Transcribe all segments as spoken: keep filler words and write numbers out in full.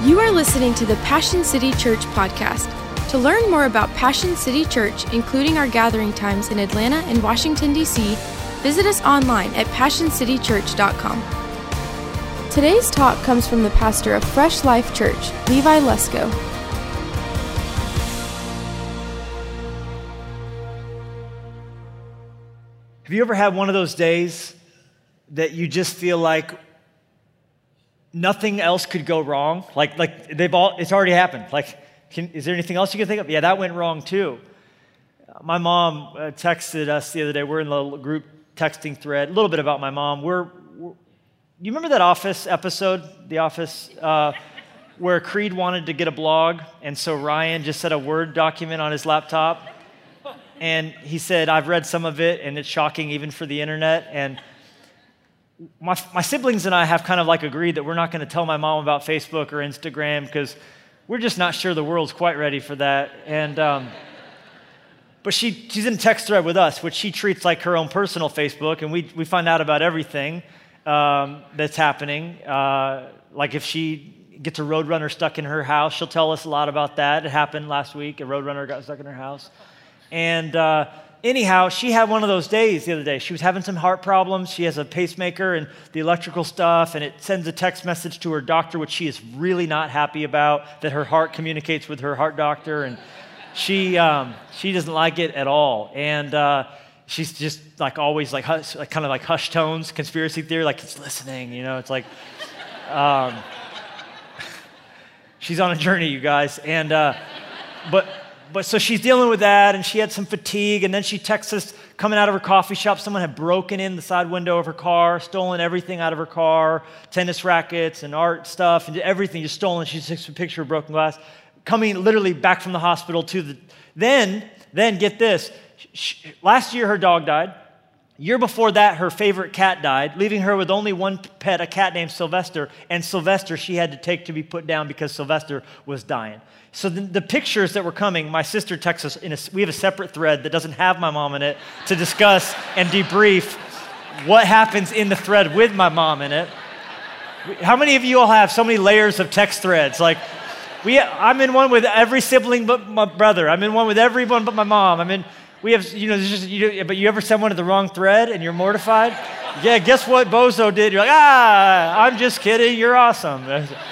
You are listening to the Passion City Church podcast. To learn more about Passion City Church, including our gathering times in Atlanta and Washington, D C, visit us online at passion city church dot com. Today's talk comes from the pastor of Fresh Life Church, Levi Lesko. Have you ever had one of those days that you just feel like nothing else could go wrong? Like, like they've all, it's already happened. Like, can, is there anything else you can think of? Yeah, that went wrong too. My mom uh, texted us the other day. We're in the group texting thread. A little bit about my mom. We're, we're you remember that Office episode, The Office, uh, where Creed wanted to get a blog, and so Ryan just set a Word document on his laptop, and he said, "I've read some of it, and it's shocking even for the internet." And My, my siblings and I have kind of like agreed that we're not going to tell my mom about Facebook or Instagram because we're just not sure the world's quite ready for that. And um, but she she's in a text thread with us, which she treats like her own personal Facebook, and we we find out about everything um, that's happening. Uh, like if she gets a Roadrunner stuck in her house, she'll tell us a lot about that. It happened last week. A Roadrunner got stuck in her house, and. Uh, Anyhow, she had one of those days the other day. She was having some heart problems. She has a pacemaker and the electrical stuff, and it sends a text message to her doctor, which she is really not happy about, that her heart communicates with her heart doctor, and she um, she doesn't like it at all. And uh, she's just like always like, hush, like kind of like hush tones, conspiracy theory, like it's listening, you know. It's like um, she's on a journey, you guys, and uh, but. But so she's dealing with that, and she had some fatigue, and then she texts us coming out of her coffee shop. Someone had broken in the side window of her car, stolen everything out of her car, tennis rackets and art stuff, and everything just stolen. She takes a picture of broken glass, coming literally back from the hospital to the, then, then get this, she, last year her dog died. Year before that, her favorite cat died, leaving her with only one pet, a cat named Sylvester, and Sylvester she had to take to be put down because Sylvester was dying. So the, the pictures that were coming, my sister texts us, in a, we have a separate thread that doesn't have my mom in it to discuss and debrief what happens in the thread with my mom in it. How many of you all have so many layers of text threads? Like, we, I'm in one with every sibling but my brother. I'm in one with everyone but my mom. I'm in, we have, you know, there's just, you, but you ever send one to the wrong thread and you're mortified? Yeah, guess what Bozo did? You're like, ah, I'm just kidding, you're awesome.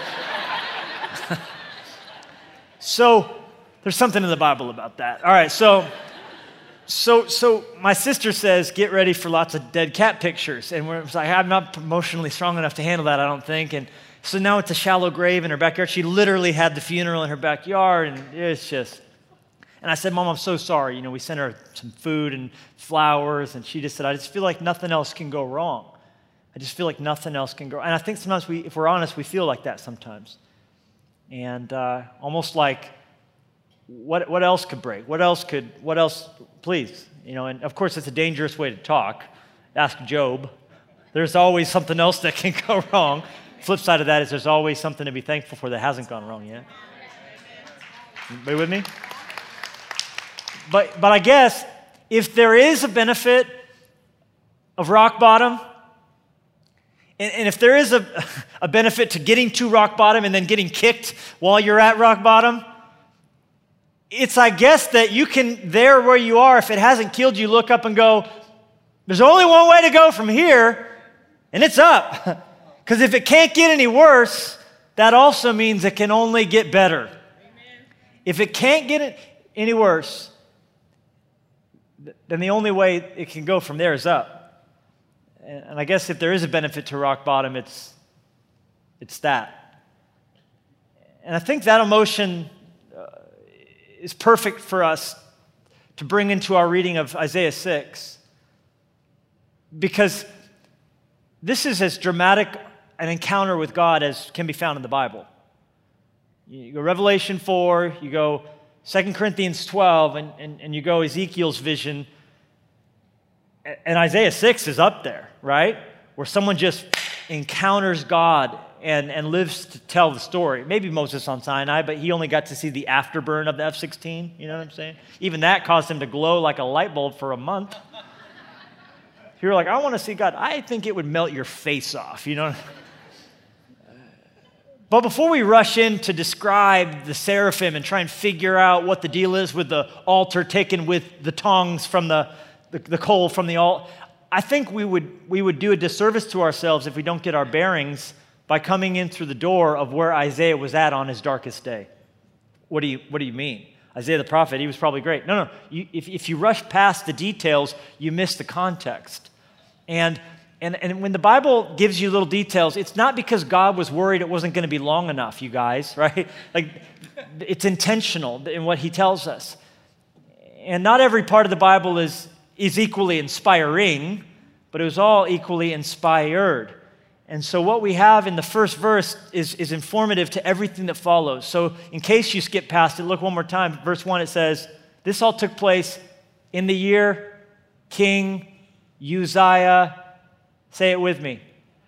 So there's something in the Bible about that. All right, so so so my sister says, get ready for lots of dead cat pictures. And we're it's like, I'm not emotionally strong enough to handle that, I don't think. And so now it's a shallow grave in her backyard. She literally had the funeral in her backyard, and it's just, and I said, Mom, I'm so sorry. You know, we sent her some food and flowers, and she just said, I just feel like nothing else can go wrong. I just feel like nothing else can go wrong. And I think sometimes we, if we're honest, we feel like that sometimes. And uh, almost like, what what else could break? What else could, what else, please? You know, and of course it's a dangerous way to talk. Ask Job. There's always something else that can go wrong. Flip side of that is there's always something to be thankful for that hasn't gone wrong yet. Are you with me? But but I guess if there is a benefit of rock bottom, and if there is a, a benefit to getting to rock bottom and then getting kicked while you're at rock bottom, it's, I guess, that you can, there where you are, if it hasn't killed you, look up and go, there's only one way to go from here, and it's up. Because if it can't get any worse, that also means it can only get better. Amen. If it can't get any worse, then the only way it can go from there is up. And I guess if there is a benefit to rock bottom, it's it's that. And I think that emotion uh, is perfect for us to bring into our reading of Isaiah six, because this is as dramatic an encounter with God as can be found in the Bible. You go Revelation four, you go Second Corinthians twelve, and, and, and you go Ezekiel's vision. And Isaiah six is up there, right? Where someone just encounters God and, and lives to tell the story. Maybe Moses on Sinai, but he only got to see the afterburn of the F sixteen, you know what I'm saying? Even that caused him to glow like a light bulb for a month. If you're like, I want to see God, I think it would melt your face off, you know? But before we rush in to describe the seraphim and try and figure out what the deal is with the altar taken with the tongs from the, the, the coal from the altar, I think we would, we would do a disservice to ourselves if we don't get our bearings by coming in through the door of where Isaiah was at on his darkest day. What do you, what do you mean? Isaiah the prophet, he was probably great. No, no, you, if, if you rush past the details, you miss the context. And, and, and when the Bible gives you little details, it's not because God was worried it wasn't going to be long enough, you guys, right? Like, it's intentional in what he tells us. And not every part of the Bible is, is equally inspiring, but it was all equally inspired. And so what we have in the first verse is, is informative to everything that follows. So in case you skip past it, look one more time. Verse one, it says, this all took place in the year King Uzziah, say it with me,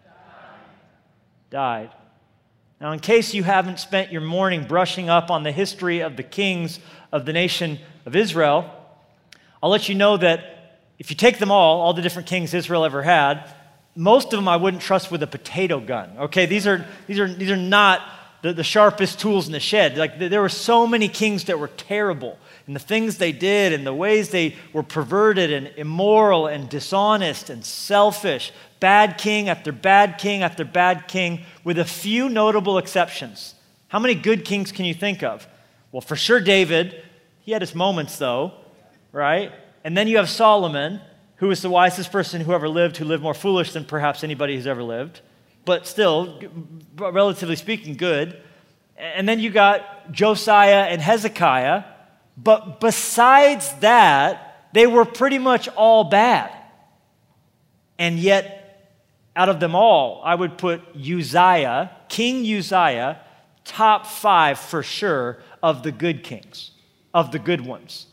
died. Now, in case you haven't spent your morning brushing up on the history of the kings of the nation of Israel, I'll let you know that if you take them all, all the different kings Israel ever had, most of them I wouldn't trust with a potato gun, okay? These are, these are, these are not the, the sharpest tools in the shed. Like, there were so many kings that were terrible in the things they did and the ways they were perverted and immoral and dishonest and selfish. Bad king after bad king after bad king, with a few notable exceptions. How many good kings can you think of? Well, for sure David. He had his moments, though, right? And then you have Solomon, who was the wisest person who ever lived, who lived more foolish than perhaps anybody who's ever lived, but still, relatively speaking, good. And then you got Josiah and Hezekiah, but besides that, they were pretty much all bad. And yet, out of them all, I would put Uzziah, King Uzziah, top five for sure of the good kings, of the good ones.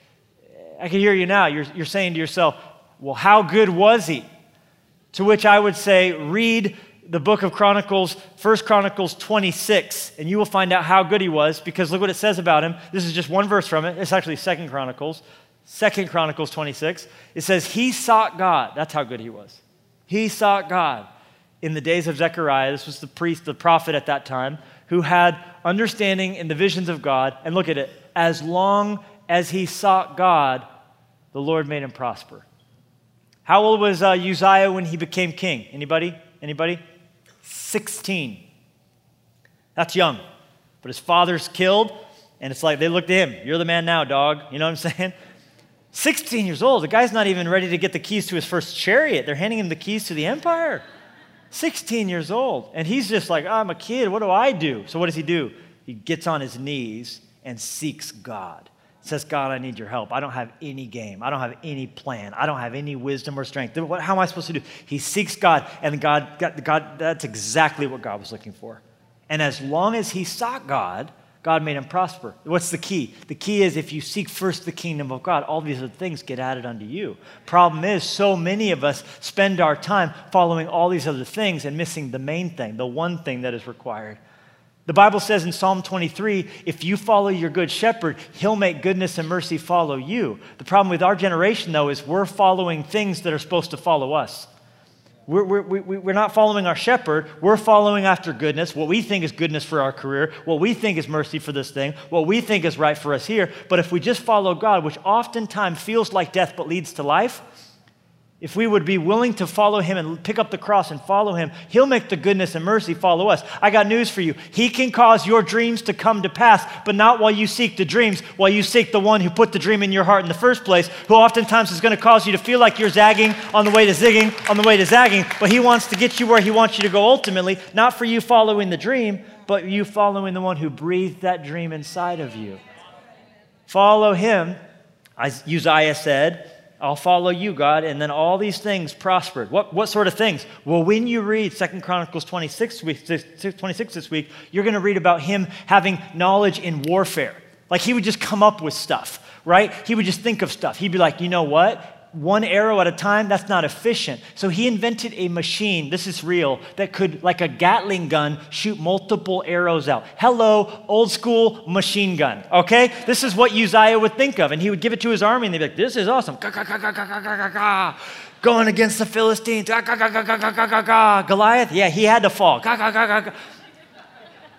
I can hear you now. You're, you're saying to yourself, well, how good was he? To which I would say, read the book of Chronicles, First Chronicles twenty-six, and you will find out how good he was, because look what it says about him. This is just one verse from it. It's actually Second Chronicles, Second Chronicles twenty-six. It says, he sought God. That's how good he was. He sought God in the days of Zechariah. This was the priest, the prophet at that time, who had understanding in the visions of God. And look at it. As long as he sought God, the Lord made him prosper. How old was uh, Uzziah when he became king? Anybody? Anybody? sixteen. That's young. But his father's killed, and it's like they look to him. You're the man now, dog. You know what I'm saying? sixteen years old. The guy's not even ready to get the keys to his first chariot. They're handing him the keys to the empire. sixteen years old. And he's just like, oh, I'm a kid. What do I do? So what does he do? He gets on his knees and seeks God. Says, God, I need your help. I don't have any game. I don't have any plan. I don't have any wisdom or strength. What, how am I supposed to do? He seeks God, and God, God, God, that's exactly what God was looking for. And as long as he sought God, God made him prosper. What's the key? The key is if you seek first the kingdom of God, all these other things get added unto you. Problem is, so many of us spend our time following all these other things and missing the main thing, the one thing that is required. The Bible says in Psalm twenty-three, if you follow your good shepherd, he'll make goodness and mercy follow you. The problem with our generation, though, is we're following things that are supposed to follow us. We're, we're, we're not following our shepherd. We're following after goodness, what we think is goodness for our career, what we think is mercy for this thing, what we think is right for us here. But if we just follow God, which oftentimes feels like death but leads to life, if we would be willing to follow him and pick up the cross and follow him, he'll make the goodness and mercy follow us. I got news for you. He can cause your dreams to come to pass, but not while you seek the dreams, while you seek the one who put the dream in your heart in the first place, who oftentimes is going to cause you to feel like you're zagging on the way to zigging, on the way to zagging, but he wants to get you where he wants you to go ultimately, not for you following the dream, but you following the one who breathed that dream inside of you. Follow him, as Uzziah said, I'll follow you, God, and then all these things prospered. What, what sort of things? Well, when you read Second Chronicles twenty-six, twenty-six this week, you're going to read about him having knowledge in warfare. Like he would just come up with stuff, right? He would just think of stuff. He'd be like, you know what? One arrow at a time, that's not efficient. So he invented a machine, this is real, that could, like a Gatling gun, shoot multiple arrows out. Hello, old school machine gun, okay? This is what Uzziah would think of, and he would give it to his army, and they'd be like, this is awesome. Going against the Philistines. Goliath, yeah, he had to fall.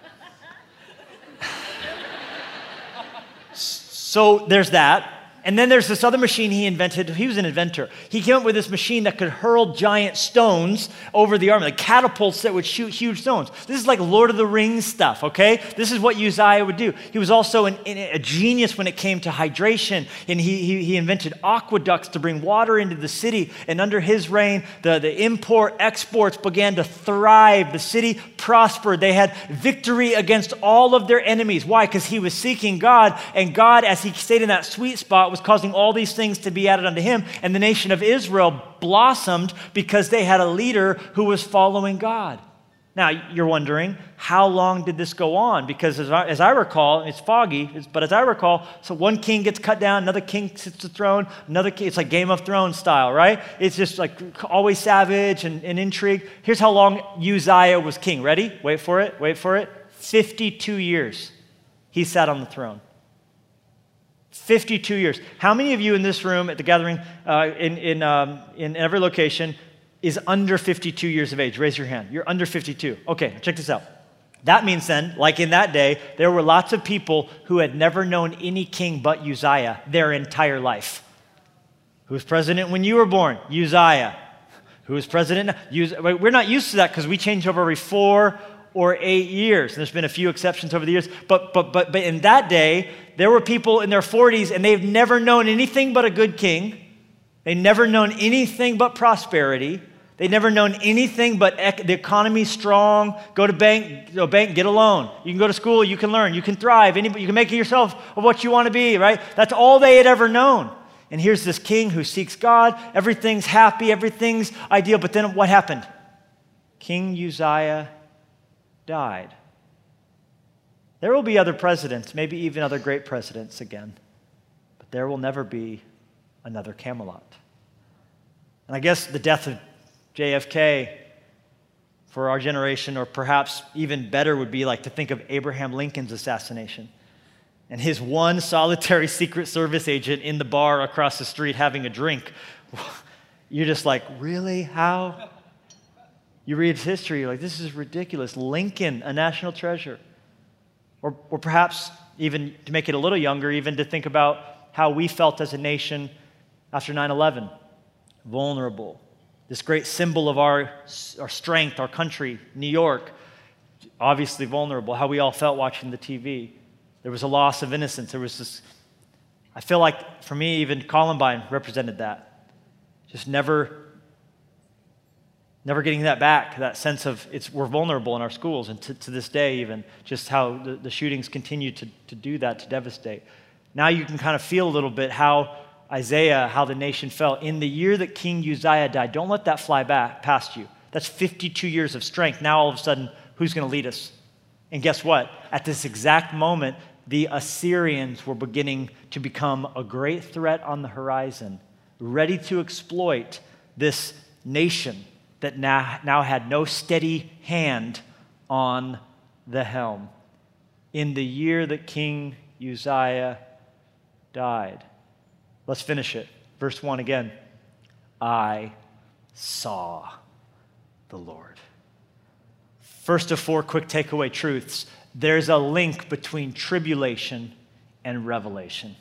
So there's that. And then there's this other machine he invented. He was an inventor. He came up with this machine that could hurl giant stones over the army, like catapults that would shoot huge stones. This is like Lord of the Rings stuff, okay? This is what Uzziah would do. He was also an, a genius when it came to hydration, and he, he, he invented aqueducts to bring water into the city. And under his reign, the, the import exports began to thrive. The city prospered. They had victory against all of their enemies. Why? Because he was seeking God, and God, as he stayed in that sweet spot, was causing all these things to be added unto him. And the nation of Israel blossomed because they had a leader who was following God. Now, you're wondering, how long did this go on? Because as I, as I recall, it's foggy, but as I recall, so one king gets cut down, another king sits the throne, another king, it's like Game of Thrones style, right? It's just like always savage and, and intrigue. Here's how long Uzziah was king. Ready? Wait for it, wait for it. fifty-two years he sat on the throne. fifty-two years. How many of you in this room at the gathering, uh, in, in, um, in every location, is under fifty-two years of age? Raise your hand. You're under fifty-two. Okay, check this out. That means then, like in that day, there were lots of people who had never known any king but Uzziah their entire life. Who was president when you were born? Uzziah. Who was president? Uz- We're not used to that because we change over every four or eight years. And there's been a few exceptions over the years. But, but, but, but in that day, there were people in their forties and they've never known anything but a good king. They've never known anything but prosperity. They've never known anything but ec- the economy's strong. Go to bank, go bank, get a loan. You can go to school, you can learn, you can thrive. Anybody, you can make yourself of what you want to be, right? That's all they had ever known. And here's this king who seeks God. Everything's happy, everything's ideal. But then what happened? King Uzziah died. There will be other presidents, maybe even other great presidents again, but there will never be another Camelot. And I guess the death of J F K for our generation, or perhaps even better, would be like to think of Abraham Lincoln's assassination and his one solitary Secret Service agent in the bar across the street having a drink. You're just like, really? How? You read history, you're like, this is ridiculous. Lincoln, a national treasure. Or, or perhaps even to make it a little younger, even to think about how we felt as a nation after nine eleven. Vulnerable. This great symbol of our, our strength, our country, New York, obviously vulnerable. How we all felt watching the T V. There was a loss of innocence. There was this, I feel like for me, even Columbine represented that. Just never Never getting that back, that sense of it's we're vulnerable in our schools, and to, to this day even, just how the, the shootings continue to, to do that, to devastate. Now you can kind of feel a little bit how Isaiah, how the nation felt. In the year that King Uzziah died, don't let that fly back past you. That's fifty-two years of strength. Now all of a sudden, who's going to lead us? And guess what? At this exact moment, the Assyrians were beginning to become a great threat on the horizon, ready to exploit this nation that now, now had no steady hand on the helm. In the year that King Uzziah died. Let's finish it. Verse one again. I saw the Lord. First of four quick takeaway truths. There's a link between tribulation and revelation.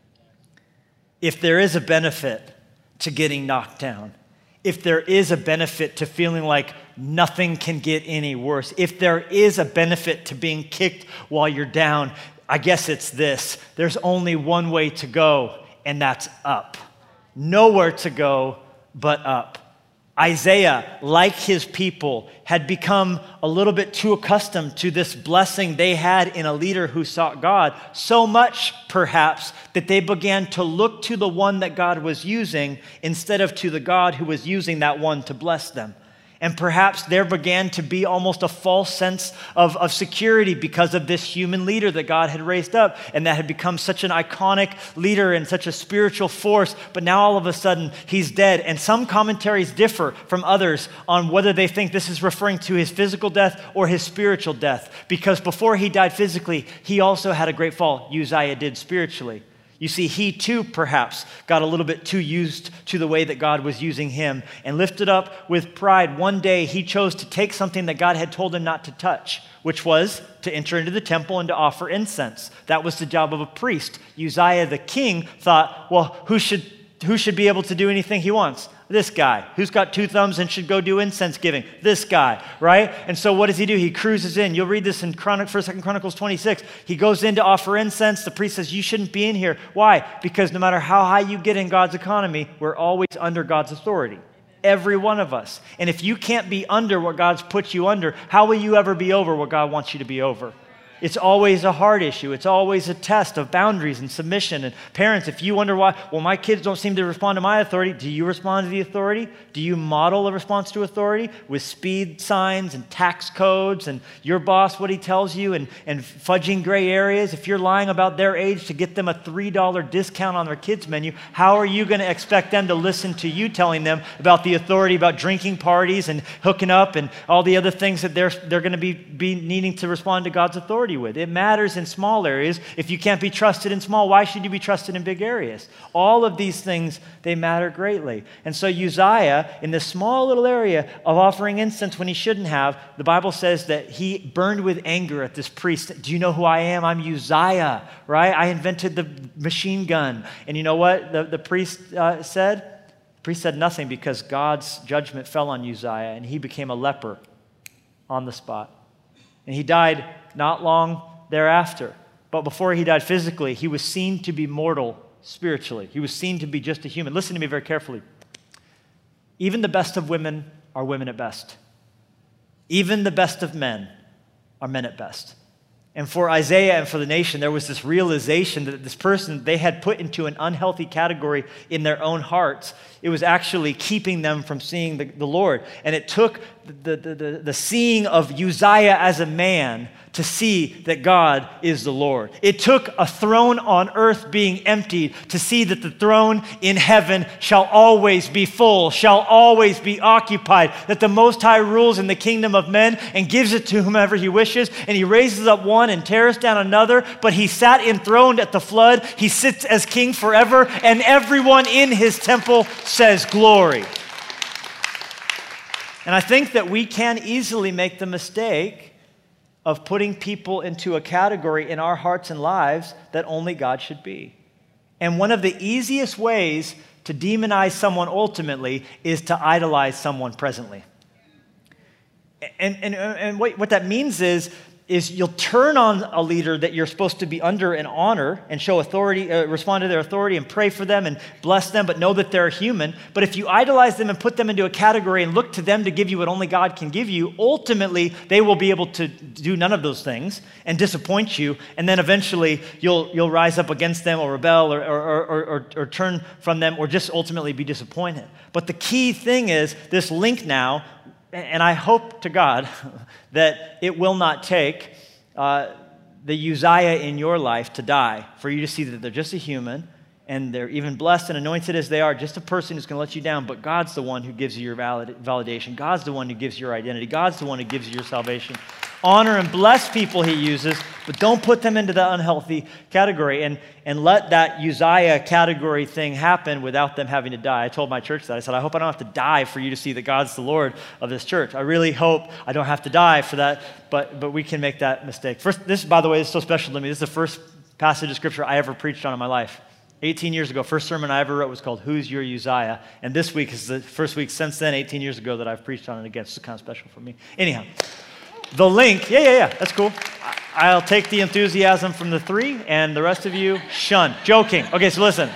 If there is a benefit to getting knocked down, if there is a benefit to feeling like nothing can get any worse, if there is a benefit to being kicked while you're down, I guess it's this. There's only one way to go, and that's up. Nowhere to go but up. Isaiah, like his people, had become a little bit too accustomed to this blessing they had in a leader who sought God, so much perhaps that they began to look to the one that God was using instead of to the God who was using that one to bless them. And perhaps there began to be almost a false sense of, of security because of this human leader that God had raised up and that had become such an iconic leader and such a spiritual force. But now all of a sudden he's dead. And some commentaries differ from others on whether they think this is referring to his physical death or his spiritual death. Because before he died physically, he also had a great fall. Uzziah did spiritually. You see, he too perhaps got a little bit too used to the way that God was using him and lifted up with pride. One day he chose to take something that God had told him not to touch, which was to enter into the temple and to offer incense. That was the job of a priest. Uzziah the king thought, well, who should, who should be able to do anything he wants? This guy. Who's got two thumbs and should go do incense giving? This guy, right? And so what does he do? He cruises in. You'll read this in Chronic, First, Second Chronicles twenty-six. He goes in to offer incense. The priest says, you shouldn't be in here. Why? Because no matter how high you get in God's economy, we're always under God's authority. Every one of us. And if you can't be under what God's put you under, how will you ever be over what God wants you to be over? It's always a hard issue. It's always a test of boundaries and submission. And parents, if you wonder why, well, my kids don't seem to respond to my authority, do you respond to the authority? Do you model a response to authority with speed signs and tax codes and your boss, what he tells you, and, and fudging gray areas? If you're lying about their age to get them a three dollar discount on their kids' menu, how are you going to expect them to listen to you telling them about the authority about drinking parties and hooking up and all the other things that they're, they're going to be, be needing to respond to God's authority with? It matters in small areas. If you can't be trusted in small, why should you be trusted in big areas? All of these things, they matter greatly. And so Uzziah, in this small little area of offering incense when he shouldn't have, the Bible says that he burned with anger at this priest. Do you know who I am? I'm Uzziah, right? I invented the machine gun. And you know what the, the priest uh, said? The priest said nothing because God's judgment fell on Uzziah and he became a leper on the spot. And he died not long thereafter. But before he died physically, he was seen to be mortal spiritually. He was seen to be just a human. Listen to me very carefully. Even the best of women are women at best. Even the best of men are men at best. And for Isaiah and for the nation, there was this realization that this person they had put into an unhealthy category in their own hearts. It was actually keeping them from seeing the, the Lord. And it took the, the, the, the seeing of Uzziah as a man to see that God is the Lord. It took a throne on earth being emptied to see that the throne in heaven shall always be full, shall always be occupied, that the Most High rules in the kingdom of men and gives it to whomever he wishes, and he raises up one and tears down another, but he sat enthroned at the flood. He sits as king forever, and everyone in his temple says glory. And I think that we can easily make the mistake of putting people into a category in our hearts and lives that only God should be. And one of the easiest ways to demonize someone ultimately is to idolize someone presently. And, and, and what, what that means is, is you'll turn on a leader that you're supposed to be under and honor and show authority, uh, respond to their authority and pray for them and bless them, but know that they're human. But if you idolize them and put them into a category and look to them to give you what only God can give you, ultimately they will be able to do none of those things and disappoint you. And then eventually you'll you'll rise up against them or rebel or, or, or, or, or turn from them or just ultimately be disappointed. But the key thing is this link now. And I hope to God that it will not take uh, the Uzziah in your life to die for you to see that they're just a human and they're even blessed and anointed as they are, just a person who's going to let you down. But God's the one who gives you your valid- validation. God's the one who gives you your identity. God's the one who gives you your salvation. Honor and bless people he uses, but don't put them into the unhealthy category and, and let that Uzziah category thing happen without them having to die. I told my church that. I said, I hope I don't have to die for you to see that God's the Lord of this church. I really hope I don't have to die for that, but, but we can make that mistake. First, this, by the way, is so special to me. This is the first passage of Scripture I ever preached on in my life. eighteen years ago, first sermon I ever wrote was called Who's Your Uzziah? And this week is the first week since then, eighteen years ago, that I've preached on it again. It's kind of special for me. Anyhow. The link, yeah, yeah, yeah, that's cool. I'll take the enthusiasm from the three, and the rest of you, shun. Joking. Okay, so listen.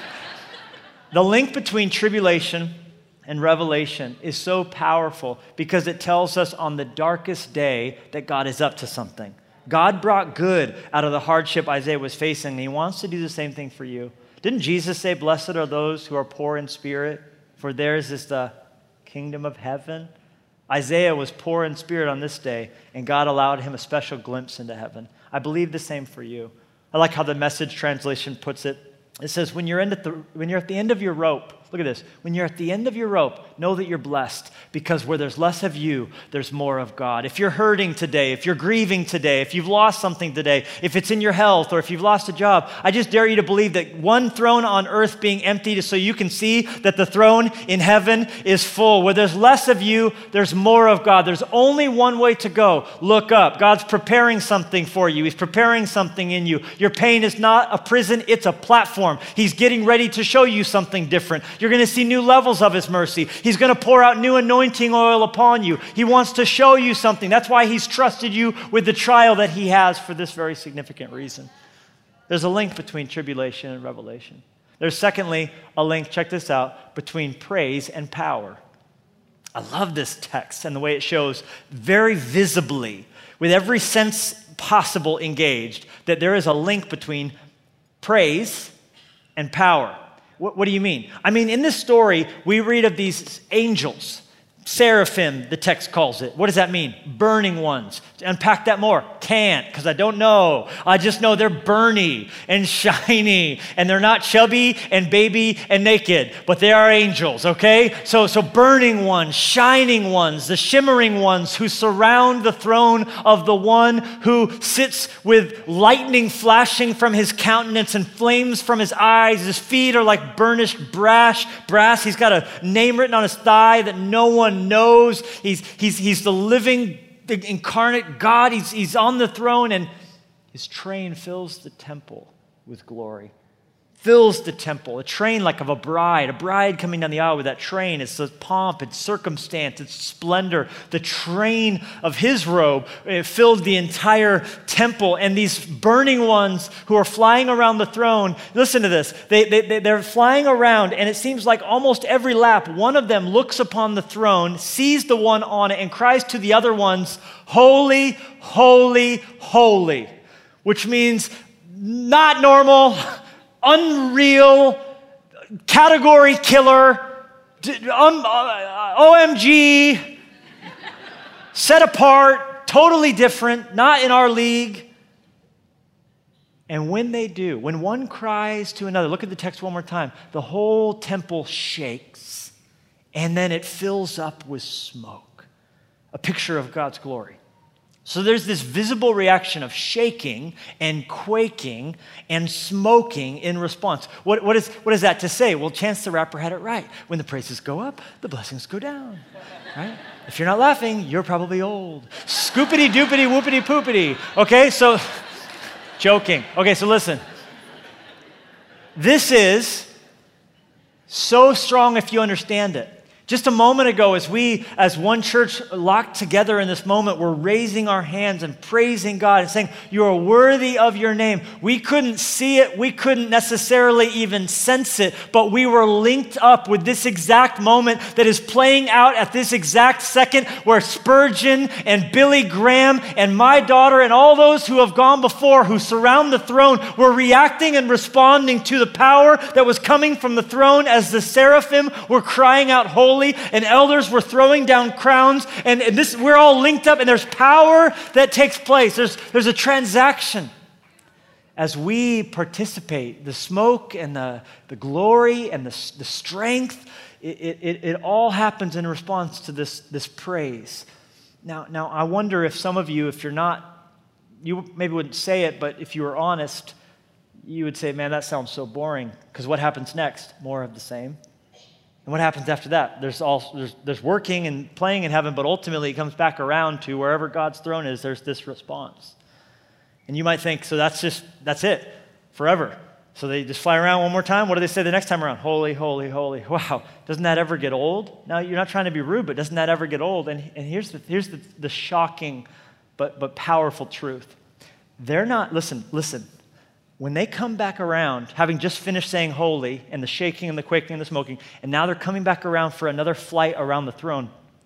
The link between tribulation and revelation is so powerful because it tells us on the darkest day that God is up to something. God brought good out of the hardship Isaiah was facing, and he wants to do the same thing for you. Didn't Jesus say, blessed are those who are poor in spirit, for theirs is the kingdom of heaven? Isaiah was poor in spirit on this day, and God allowed him a special glimpse into heaven. I believe the same for you. I like how the Message translation puts it. It says, when you're, at the, when you're at the end of your rope Look at this. When you're at the end of your rope, know that you're blessed, because where there's less of you, there's more of God. If you're hurting today, if you're grieving today, if you've lost something today, if it's in your health or if you've lost a job, I just dare you to believe that one throne on earth being emptied is so you can see that the throne in heaven is full. Where there's less of you, there's more of God. There's only one way to go. Look up. God's preparing something for you. He's preparing something in you. Your pain is not a prison, it's a platform. He's getting ready to show you something different. You're going to see new levels of his mercy. He's going to pour out new anointing oil upon you. He wants to show you something. That's why he's trusted you with the trial that he has for this very significant reason. There's a link between tribulation and revelation. There's secondly a link, check this out, between praise and power. I love this text and the way it shows very visibly, with every sense possible engaged, that there is a link between praise and power. What, what do you mean? I mean, in this story, we read of these angels, seraphim, the text calls it. What does that mean? Burning ones. Unpack that more. Can't, because I don't know. I just know they're burny and shiny, and they're not chubby and baby and naked, but they are angels, okay? So, so burning ones, shining ones, the shimmering ones who surround the throne of the one who sits with lightning flashing from his countenance and flames from his eyes. His feet are like burnished brass. brass. He's got a name written on his thigh that no one knows. He's, he's, he's the living, the incarnate God. He's, he's on the throne, and his train fills the temple with glory. Fills the temple, a train like of a bride, a bride coming down the aisle with that train. It's the pomp, it's circumstance, it's splendor. The train of his robe, it filled the entire temple. And these burning ones who are flying around the throne, listen to this, they, they, they're flying around, and it seems like almost every lap, one of them looks upon the throne, sees the one on it, and cries to the other ones, "Holy, holy, holy," which means not normal, unreal, category killer, um, uh, O M G, set apart, totally different, not in our league. And when they do, when one cries to another, look at the text one more time, the whole temple shakes, and then it fills up with smoke, a picture of God's glory. So there's this visible reaction of shaking and quaking and smoking in response. What, what, is, what is that to say? Well, Chance the Rapper had it right. When the praises go up, the blessings go down, right? If you're not laughing, you're probably old. Scoopity doopity whoopity poopity. Okay, so, joking. Okay, so listen. This is so strong if you understand it. Just a moment ago, as we, as one church locked together in this moment, we're raising our hands and praising God and saying, "You are worthy of your name." We couldn't see it. We couldn't necessarily even sense it, but we were linked up with this exact moment that is playing out at this exact second, where Spurgeon and Billy Graham and my daughter and all those who have gone before, who surround the throne, were reacting and responding to the power that was coming from the throne as the seraphim were crying out, "Holy," and elders were throwing down crowns, and, and this, we're all linked up, and there's power that takes place. There's, there's a transaction. As we participate, the smoke and the, the glory and the, the strength, it, it, it all happens in response to this, this praise. Now, now, I wonder if some of you, if you're not, you maybe wouldn't say it, but if you were honest, you would say, "Man, that sounds so boring," because what happens next? More of the same. And what happens after that? There's, all, there's, there's working and playing in heaven, but ultimately it comes back around to wherever God's throne is, there's this response. And you might think, so that's just, that's it, forever. So they just fly around one more time. What do they say the next time around? "Holy, holy, holy." Wow, doesn't that ever get old? Now, you're not trying to be rude, but doesn't that ever get old? And, and here's, the, here's the, the shocking but, but powerful truth. They're not, listen, listen. When they come back around, having just finished saying holy, and the shaking and the quaking and the smoking, and now they're coming back around for another flight around the throne,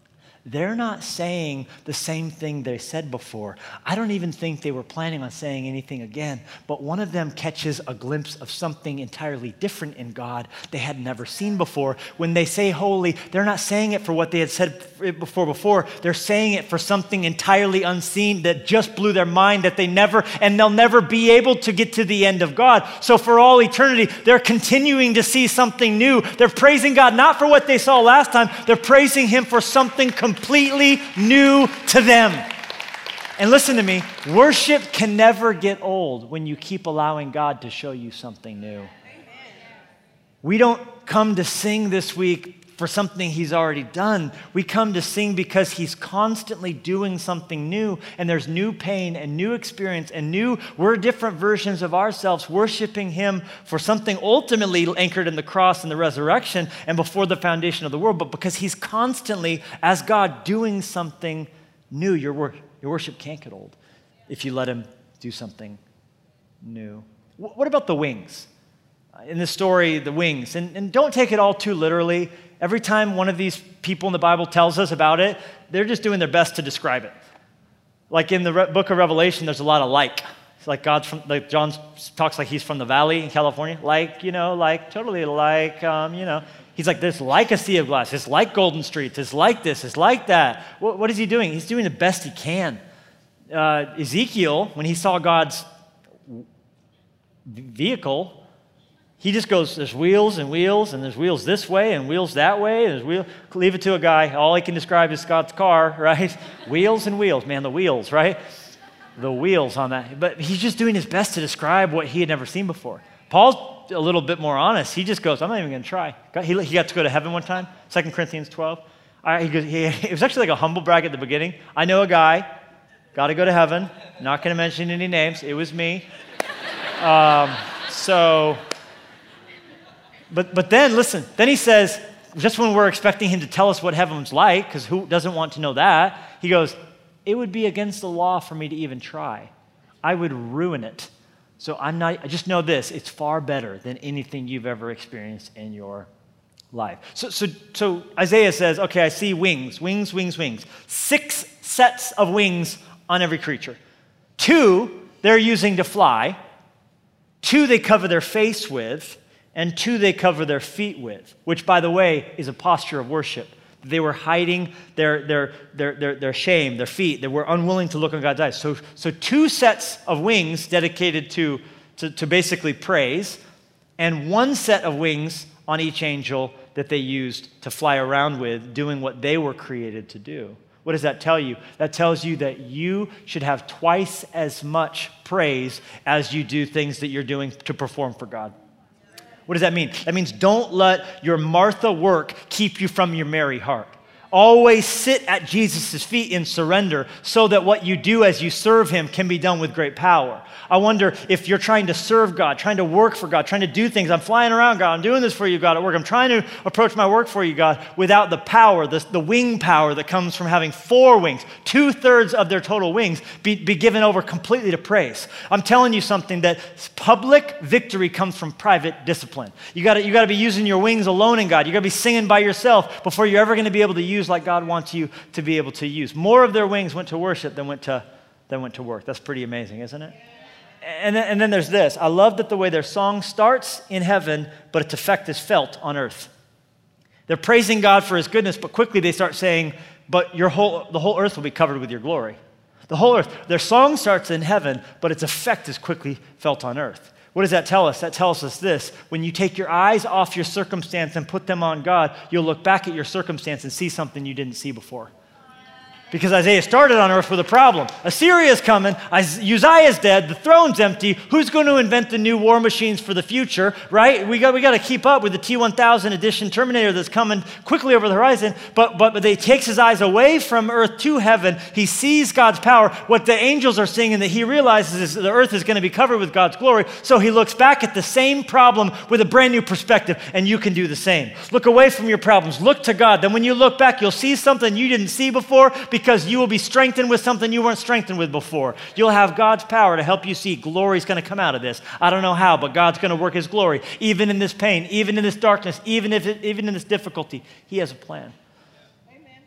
they're not saying the same thing they said before. I don't even think they were planning on saying anything again, but one of them catches a glimpse of something entirely different in God they had never seen before. When they say holy, they're not saying it for what they had said before before. They're saying it for something entirely unseen that just blew their mind, that they never, and they'll never be able to get to the end of God. So for all eternity, they're continuing to see something new. They're praising God not for what they saw last time, they're praising him for something completely new to them. And listen to me, worship can never get old when you keep allowing God to show you something new. We don't come to sing this week for something he's already done. We come to sing because he's constantly doing something new, and there's new pain and new experience and new, we're different versions of ourselves worshiping him for something ultimately anchored in the cross and the resurrection and before the foundation of the world, but because he's constantly, as God, doing something new. Your, wor- your worship can't get old if you let him do something new. W- what about the wings? In this story, the wings, and, and don't take it all too literally. Every time one of these people in the Bible tells us about it, they're just doing their best to describe it. Like in the Re- book of Revelation, there's a lot of like. It's like God's from, like John talks like he's from the valley in California. Like, you know, like totally like, um, you know. He's like, there's like a sea of glass. It's like Golden Streets. It's like this. It's like that. What, what is he doing? He's doing the best he can. Uh, Ezekiel, when he saw God's vehicle, he just goes, there's wheels and wheels, and there's wheels this way and wheels that way. And there's wheel. Leave it to a guy. All he can describe is God's car, right? Wheels and wheels. Man, the wheels, right? The wheels on that. But he's just doing his best to describe what he had never seen before. Paul's a little bit more honest. He just goes, I'm not even going to try. He, he got to go to heaven one time, Second Corinthians twelve. I, he goes, he, it was actually like a humble brag at the beginning. I know a guy, got to go to heaven. Not going to mention any names. It was me. Um, so... But but then, listen, then he says, just when we're expecting him to tell us what heaven's like, because who doesn't want to know that, he goes, it would be against the law for me to even try. I would ruin it. So I'm not, I just know this, it's far better than anything you've ever experienced in your life. So, so, so Isaiah says, okay, I see wings, wings, wings, wings. Six sets of wings on every creature. Two, they're using to fly. Two, they cover their face with. And two, they cover their feet with, which, by the way, is a posture of worship. They were hiding their, their, their, their, their shame, their feet. They were unwilling to look in God's eyes. So, so two sets of wings dedicated to, to, to basically praise, and one set of wings on each angel that they used to fly around with, doing what they were created to do. What does that tell you? That tells you that you should have twice as much praise as you do things that you're doing to perform for God. What does that mean? That means don't let your Martha work keep you from your Mary heart. Always sit at Jesus' feet in surrender so that what you do as you serve him can be done with great power. I wonder if you're trying to serve God, trying to work for God, trying to do things. I'm flying around, God. I'm doing this for you, God, at work. I'm trying to approach my work for you, God, without the power, the, the wing power that comes from having four wings, two-thirds of their total wings be, be given over completely to praise. I'm telling you something, that public victory comes from private discipline. You got you got to be using your wings alone in God. You got to be singing by yourself before you're ever going to be able to use like God wants you to be able to use. More of their wings went to worship than went to than went to work. That's pretty amazing, isn't it? And then, and then there's this. I love that the way their song starts in heaven, but its effect is felt on earth. They're praising God for his goodness, but quickly they start saying, but your whole the whole earth will be covered with your glory. The whole earth. Their song starts in heaven, but its effect is quickly felt on earth. What does that tell us? That tells us this. When you take your eyes off your circumstance and put them on God, you'll look back at your circumstance and see something you didn't see before. Because Isaiah started on earth with a problem. Assyria's coming, Uzziah's dead, the throne's empty. Who's going to invent the new war machines for the future, right? We got we got to keep up with the T one thousand edition Terminator that's coming quickly over the horizon. But, but, but he takes his eyes away from earth to heaven. He sees God's power. What the angels are seeing and that he realizes is the earth is going to be covered with God's glory. So he looks back at the same problem with a brand new perspective, and you can do the same. Look away from your problems. Look to God. Then when you look back, you'll see something you didn't see before, because Because you will be strengthened with something you weren't strengthened with before. You'll have God's power to help you see glory's going to come out of this. I don't know how, but God's going to work his glory, even in this pain, even in this darkness, even if it, even in this difficulty. He has a plan. Amen.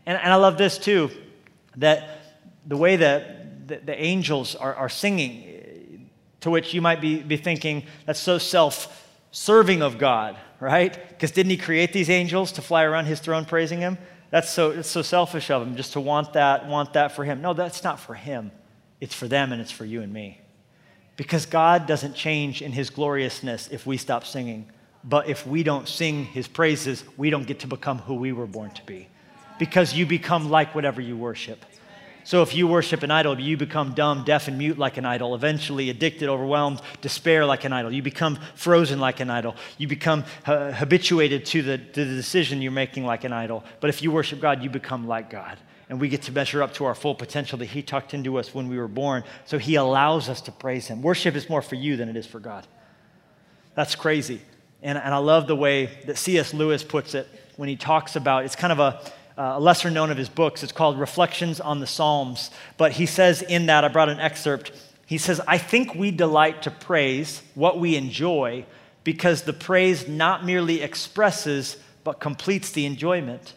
And, and I love this too, that the way that the, the angels are, are singing, to which you might be, be thinking, that's so self-serving of God, right? Because didn't he create these angels to fly around his throne praising him? That's so, it's so selfish of him just to want that, want that for him. No, that's not for him. It's for them and it's for you and me. Because God doesn't change in his gloriousness if we stop singing. But if we don't sing his praises, we don't get to become who we were born to be. Because you become like whatever you worship. So if you worship an idol, you become dumb, deaf, and mute like an idol, eventually addicted, overwhelmed, despair like an idol. You become frozen like an idol. You become uh, habituated to the, to the decision you're making like an idol. But if you worship God, you become like God. And we get to measure up to our full potential that he tucked into us when we were born. So he allows us to praise him. Worship is more for you than it is for God. That's crazy. And, and I love the way that C S Lewis puts it when he talks about, it's kind of a, a lesser known of his books. It's called Reflections on the Psalms. But he says in that, I brought an excerpt. He says, I think we delight to praise what we enjoy because the praise not merely expresses, but completes the enjoyment.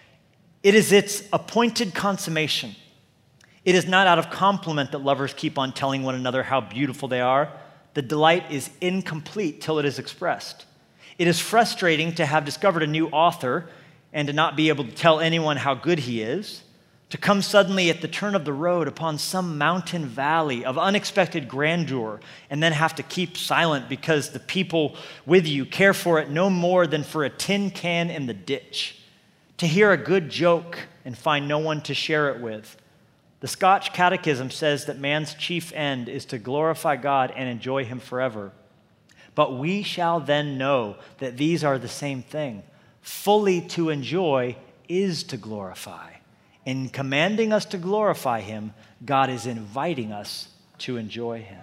It is its appointed consummation. It is not out of compliment that lovers keep on telling one another how beautiful they are. The delight is incomplete till it is expressed. It is frustrating to have discovered a new author and to not be able to tell anyone how good he is, to come suddenly at the turn of the road upon some mountain valley of unexpected grandeur and then have to keep silent because the people with you care for it no more than for a tin can in the ditch. To hear a good joke and find no one to share it with. The Scotch Catechism says that man's chief end is to glorify God and enjoy him forever. But we shall then know that these are the same thing. Fully to enjoy is to glorify. In commanding us to glorify him, God is inviting us to enjoy him.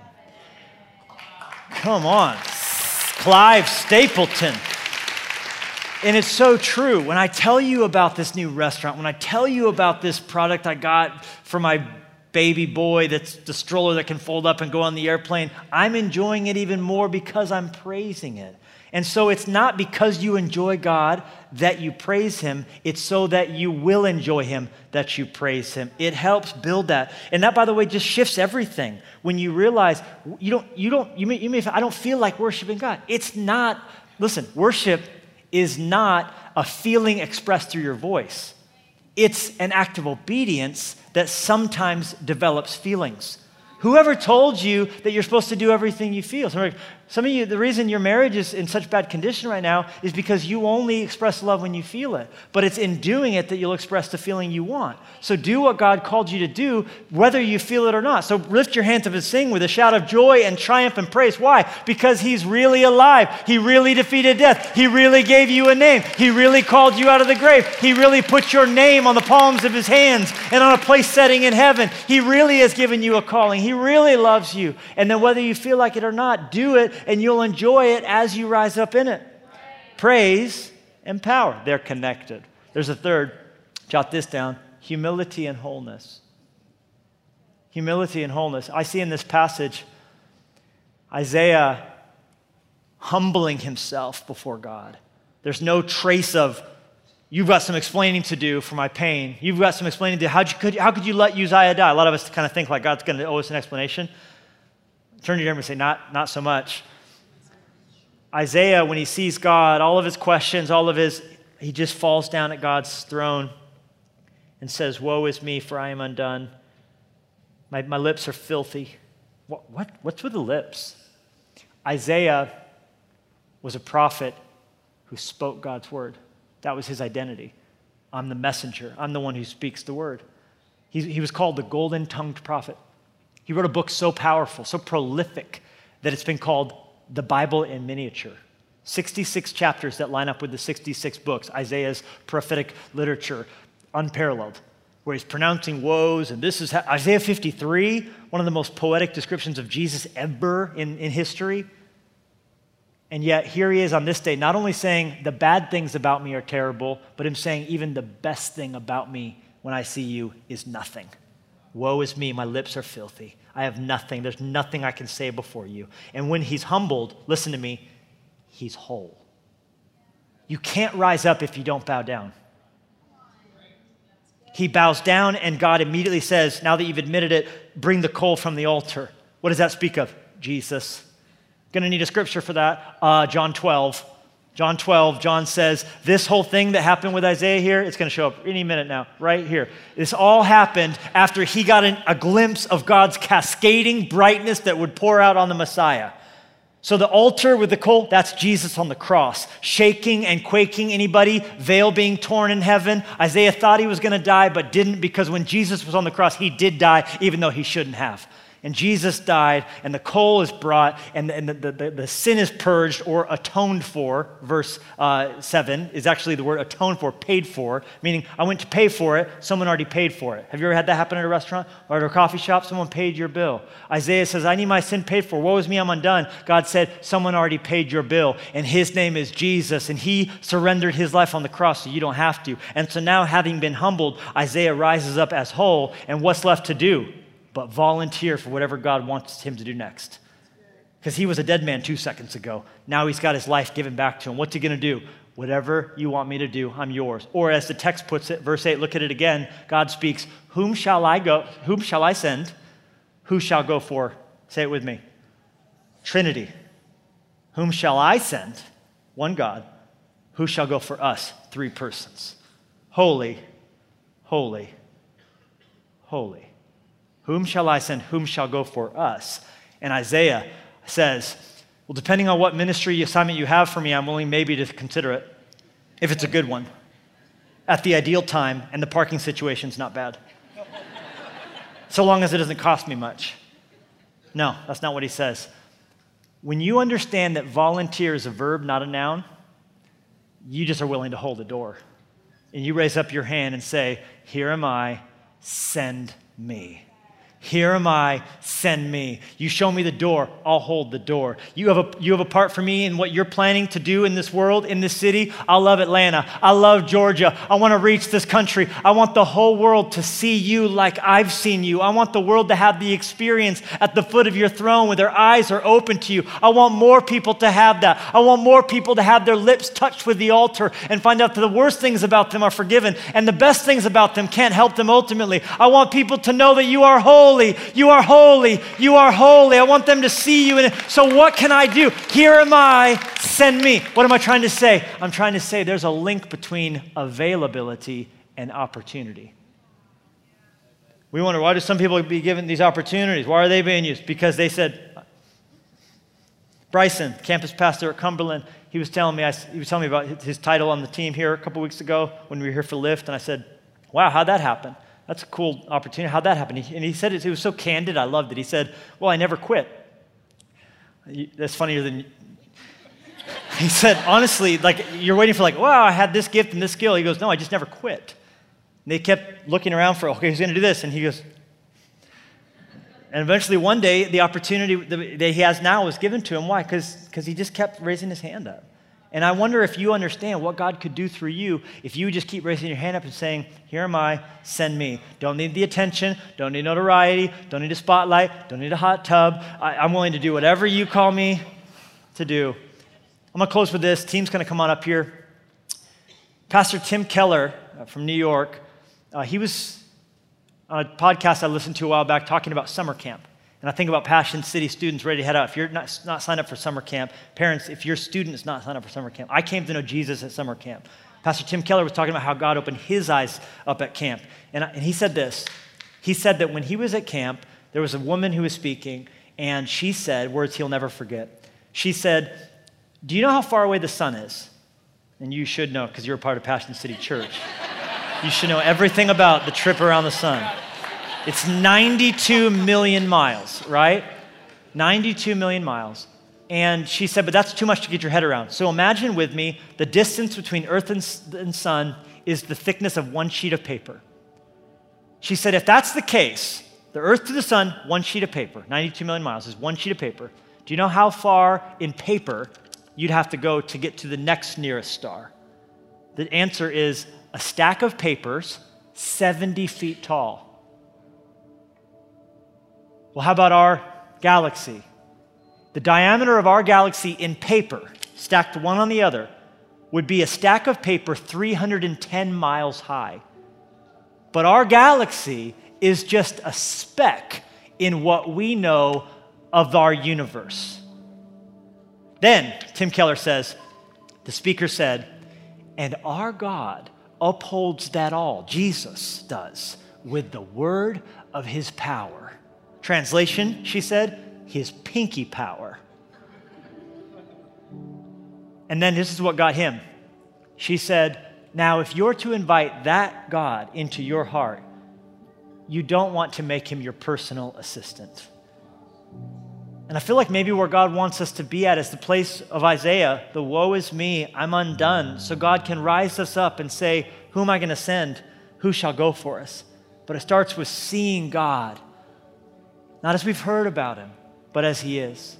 Come on, Clive Stapleton. And it's so true. When I tell you about this new restaurant, when I tell you about this product I got for my baby boy that's the stroller that can fold up and go on the airplane, I'm enjoying it even more because I'm praising it. And so it's not because you enjoy God that you praise him. It's so that you will enjoy him that you praise him. It helps build that. And that, by the way, just shifts everything. When you realize you don't, you don't, you may, you may, I don't feel like worshiping God. It's not, listen, worship is not a feeling expressed through your voice. It's an act of obedience that sometimes develops feelings. Whoever told you that you're supposed to do everything you feel? Some of you, the reason your marriage is in such bad condition right now is because you only express love when you feel it. But it's in doing it that you'll express the feeling you want. So do what God called you to do, whether you feel it or not. So lift your hands up and sing with a shout of joy and triumph and praise. Why? Because he's really alive. He really defeated death. He really gave you a name. He really called you out of the grave. He really put your name on the palms of his hands and on a place setting in heaven. He really has given you a calling. He really loves you. And then whether you feel like it or not, do it and you'll enjoy it as you rise up in it. Praise and power, they're connected. There's a third, jot this down, humility and wholeness. Humility and wholeness. I see in this passage Isaiah humbling himself before God. There's no trace of, you've got some explaining to do for my pain. You've got some explaining to do. How'd you, could, how could you let Uzziah die? A lot of us kind of think like God's going to owe us an explanation. Turn to your neighbor and say, not, not so much. Isaiah, when he sees God, all of his questions, all of his, he just falls down at God's throne and says, woe is me, for I am undone. My, my lips are filthy. What, what, what's with the lips? Isaiah was a prophet who spoke God's word. That was his identity. I'm the messenger. I'm the one who speaks the word. He, he was called the golden-tongued prophet. He wrote a book so powerful, so prolific, that it's been called the Bible in miniature. sixty-six chapters that line up with the sixty-six books, Isaiah's prophetic literature, unparalleled, where he's pronouncing woes, and this is how, Isaiah fifty-three, one of the most poetic descriptions of Jesus ever in, in history. And yet here he is on this day, not only saying the bad things about me are terrible, but him saying even the best thing about me when I see you is nothing. Woe is me, my lips are filthy. I have nothing. There's nothing I can say before you. And when he's humbled, listen to me, he's whole. You can't rise up if you don't bow down. He bows down, and God immediately says, now that you've admitted it, bring the coal from the altar. What does that speak of? Jesus. Gonna need a scripture for that. Uh, John twelve. John twelve, John says, this whole thing that happened with Isaiah here, it's gonna show up any minute now, right here. This all happened after he got an, a glimpse of God's cascading brightness that would pour out on the Messiah. So the altar with the coal, that's Jesus on the cross, shaking and quaking. Anybody? Veil being torn in heaven. Isaiah thought he was gonna die, but didn't, because when Jesus was on the cross, he did die, even though he shouldn't have. And Jesus died, and the coal is brought, and, and the, the, the sin is purged or atoned for. Verse uh, seven is actually the word atoned for, paid for, meaning I went to pay for it, someone already paid for it. Have you ever had that happen at a restaurant or at a coffee shop? Someone paid your bill. Isaiah says, I need my sin paid for. Woe is me, I'm undone. God said, someone already paid your bill, and his name is Jesus, and he surrendered his life on the cross so you don't have to. And so now, having been humbled, Isaiah rises up as whole, and what's left to do? But volunteer for whatever God wants him to do next. Because he was a dead man two seconds ago. Now he's got his life given back to him. What's he gonna do? Whatever you want me to do, I'm yours. Or as the text puts it, verse eight, look at it again. God speaks, whom shall I go, whom shall I send? Who shall go for? Say it with me. Trinity. Whom shall I send? One God. Who shall go for us? Three persons. Holy, holy, holy. Whom shall I send? Whom shall go for us? And Isaiah says, well, depending on what ministry assignment you have for me, I'm willing maybe to consider it, if it's a good one, at the ideal time, and the parking situation's not bad. So long as it doesn't cost me much. No, that's not what he says. When you understand that volunteer is a verb, not a noun, you just are willing to hold the door. And you raise up your hand and say, here am I, send me. Here am I, send me. You show me the door, I'll hold the door. You have a, you have a part for me in what you're planning to do in this world, in this city. I love Atlanta. I love Georgia. I want to reach this country. I want the whole world to see you like I've seen you. I want the world to have the experience at the foot of your throne where their eyes are open to you. I want more people to have that. I want more people to have their lips touched with the altar and find out that the worst things about them are forgiven and the best things about them can't help them ultimately. I want people to know that you are holy. You are holy. You are holy. I want them to see you. And so what can I do? Here am I. Send me. What am I trying to say? I'm trying to say there's a link between availability and opportunity. We wonder, why do some people be given these opportunities? Why are they being used? Because they said, Bryson, campus pastor at Cumberland, he was telling me, I, he was telling me about his title on the team here a couple weeks ago when we were here for Lift, and I said, wow, how'd that happen? That's a cool opportunity. How'd that happen? He, and he said it, it was so candid, I loved it. He said, well, I never quit. That's funnier than, he said, honestly, like you're waiting for like, wow, I had this gift and this skill. He goes, no, I just never quit. And they kept looking around for, okay, who's gonna do this? And he goes, and eventually one day, the opportunity that he has now was given to him. Why? Because because he just kept raising his hand up. And I wonder if you understand what God could do through you if you just keep raising your hand up and saying, here am I, send me. Don't need the attention, don't need notoriety, don't need a spotlight, don't need a hot tub. I, I'm willing to do whatever you call me to do. I'm gonna close with this. Team's gonna come on up here. Pastor Tim Keller uh, from New York, uh, he was on a podcast I listened to a while back talking about summer camp. And I think about Passion City students ready to head out. If you're not, not signed up for summer camp, parents, if your student is not signed up for summer camp, I came to know Jesus at summer camp. Pastor Tim Keller was talking about how God opened his eyes up at camp. And, I, and he said this. He said that when he was at camp, there was a woman who was speaking, and she said, words he'll never forget. She said, do you know how far away the sun is? And you should know because you're a part of Passion City Church. You should know everything about the trip around the sun. It's ninety-two million miles, right? ninety-two million miles. And she said, but that's too much to get your head around. So imagine with me, the distance between Earth and sun is the thickness of one sheet of paper. She said, if that's the case, the Earth to the sun, one sheet of paper, ninety-two million miles is one sheet of paper. Do you know how far in paper you'd have to go to get to the next nearest star? The answer is a stack of papers seventy feet tall. Well, how about our galaxy? The diameter of our galaxy in paper, stacked one on the other, would be a stack of paper three hundred ten miles high. But our galaxy is just a speck in what we know of our universe. Then, Tim Keller says, the speaker said, and our God upholds that all, Jesus does, with the word of his power. Translation, she said, his pinky power. And then this is what got him. She said, now if you're to invite that God into your heart, you don't want to make him your personal assistant. And I feel like maybe where God wants us to be at is the place of Isaiah, the woe is me, I'm undone. So God can rise us up and say, who am I going to send? Who shall go for us? But it starts with seeing God, not as we've heard about him, but as he is.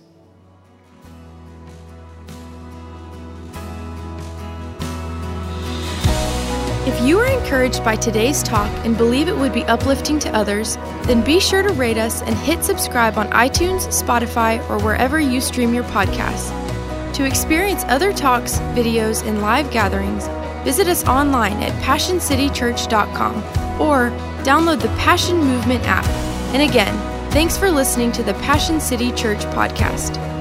If you are encouraged by today's talk and believe it would be uplifting to others, then be sure to rate us and hit subscribe on iTunes, Spotify, or wherever you stream your podcasts. To experience other talks, videos, and live gatherings, visit us online at passion city church dot com or download the Passion Movement app. And again, thanks for listening to the Passion City Church podcast.